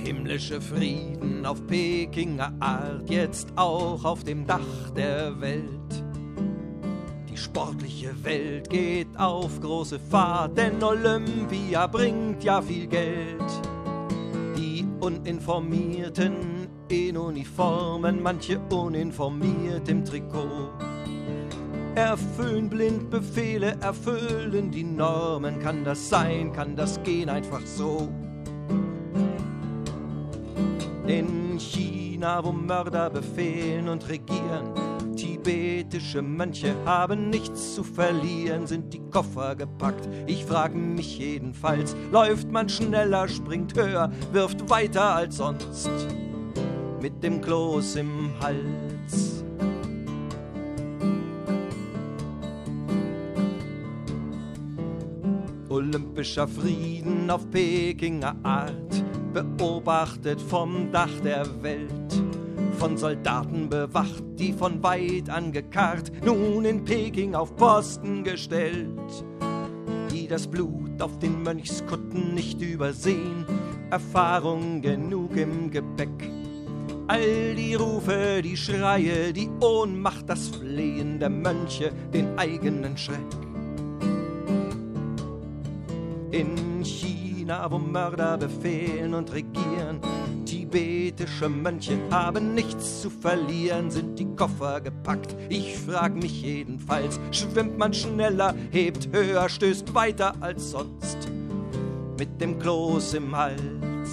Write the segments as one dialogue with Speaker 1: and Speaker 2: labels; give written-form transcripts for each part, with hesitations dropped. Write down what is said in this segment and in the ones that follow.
Speaker 1: Himmlische Frieden auf Pekinger Art, jetzt auch auf dem Dach der Welt. Die sportliche Welt geht auf große Fahrt, denn Olympia bringt ja viel Geld. Die Uninformierten in Uniformen, manche uninformiert im Trikot. Erfüllen blind Befehle, erfüllen die Normen. Kann das sein, kann das gehen einfach so? In China, wo Mörder befehlen und regieren, tibetische Mönche haben nichts zu verlieren, sind die Koffer gepackt. Ich frage mich jedenfalls, läuft man schneller, springt höher, wirft weiter als sonst, mit dem Kloß im Hals. Olympischer Frieden auf Pekinger Art, beobachtet vom Dach der Welt, von Soldaten bewacht, die von weit angekarrt, nun in Peking auf Posten gestellt, die das Blut auf den Mönchskutten nicht übersehen, Erfahrung genug im Gepäck. All die Rufe, die Schreie, die Ohnmacht, das Flehen der Mönche, den eigenen Schreck. In China, wo Mörder befehlen und regieren, tibetische Mönche haben nichts zu verlieren, sind die Koffer gepackt. Ich frag mich jedenfalls, schwimmt man schneller, hebt höher, stößt weiter als sonst, mit dem Kloß im Hals.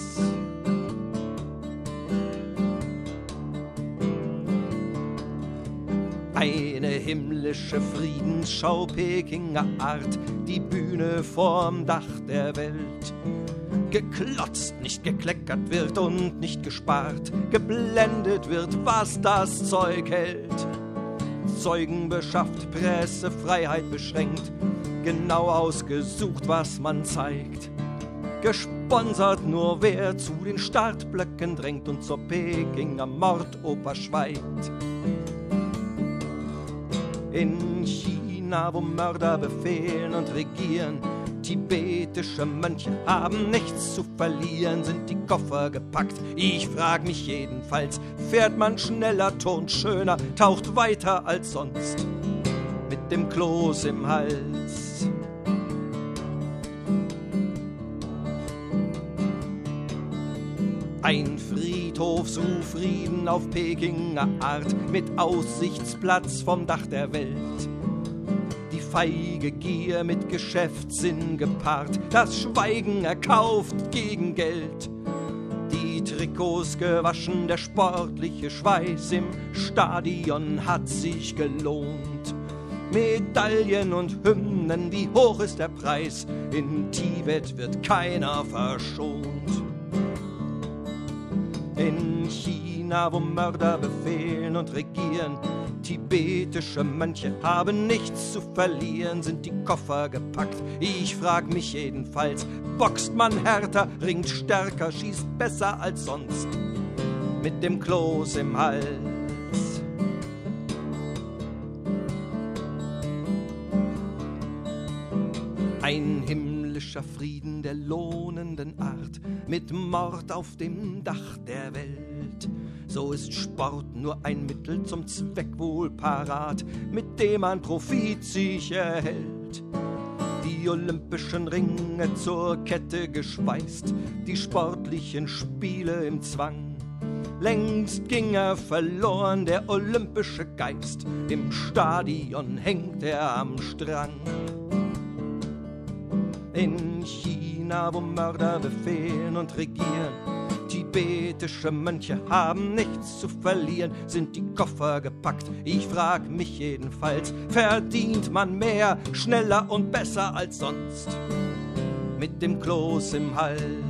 Speaker 1: Eine himmlische Friedensschau Pekinger Art, die Bühne vorm Dach der Welt. Geklotzt, nicht gekleckert wird und nicht gespart, geblendet wird, was das Zeug hält. Zeugen beschafft, Pressefreiheit beschränkt, genau ausgesucht, was man zeigt. Gesponsert nur, wer zu den Startblöcken drängt und zur Pekinger Mordoper schweigt. In China, wo Mörder befehlen und regieren, tibetische Mönche haben nichts zu verlieren, sind die Koffer gepackt. Ich frag mich jedenfalls, fährt man schneller, turnt schöner, taucht weiter als sonst, mit dem Kloß im Hals. Ein Friedhofsruf, Frieden auf Pekinger Art, mit Aussichtsplatz vom Dach der Welt. Die feige Gier mit Geschäftssinn gepaart, das Schweigen erkauft gegen Geld. Die Trikots gewaschen, der sportliche Schweiß im Stadion hat sich gelohnt. Medaillen und Hymnen, wie hoch ist der Preis? In Tibet wird keiner verschont. In China, wo Mörder befehlen und regieren, tibetische Mönche haben nichts zu verlieren, sind die Koffer gepackt. Ich frag mich jedenfalls, boxt man härter, ringt stärker, schießt besser als sonst, mit dem Kloß im Hals. Ein himmlischer Frieden der lohnenden Art, mit Mord auf dem Dach der Welt. So ist Sport nur ein Mittel zum Zweck wohl parat, mit dem man Profit sich erhält. Die olympischen Ringe zur Kette geschweißt, die sportlichen Spiele im Zwang. Längst ging er verloren, der olympische Geist, im Stadion hängt er am Strang. In China, wo Mörder befehlen und regieren, tibetische Mönche haben nichts zu verlieren, sind die Koffer gepackt. Ich frag mich jedenfalls, verdient man mehr, schneller und besser als sonst, mit dem Kloß im Hals.